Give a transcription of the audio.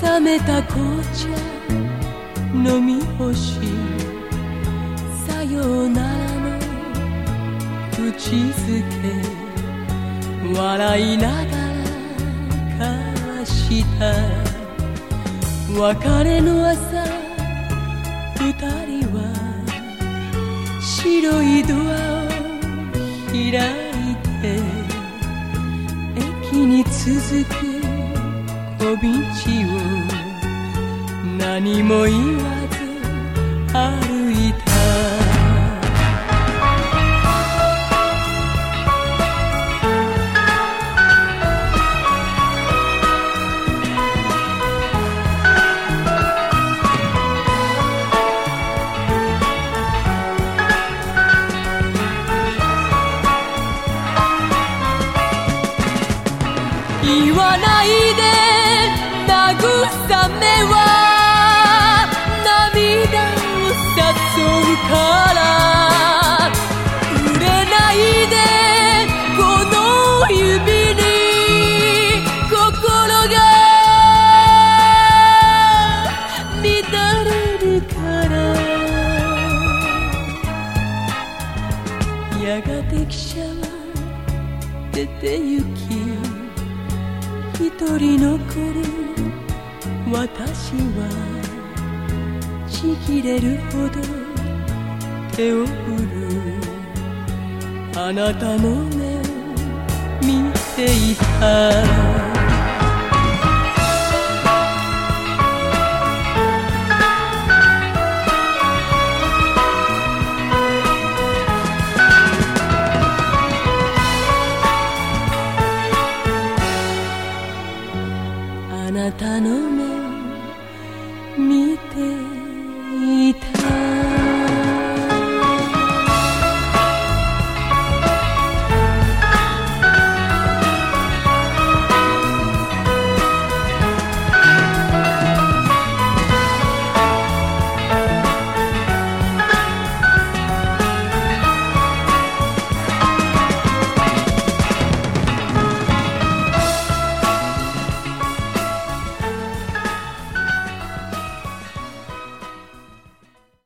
冷めた紅茶飲み干し、さようならの口づけ笑いながら交わした別れの朝、二人は白いドアを開いて駅に続く小道を何も言わず歩いた。言わないで慰めは涙を誘うから、触れないでこの指に心が乱れるから。やがて汽車は出て行き、一人残る私はちぎれるほど手を振る。あなたの目を見ていた。あなたの目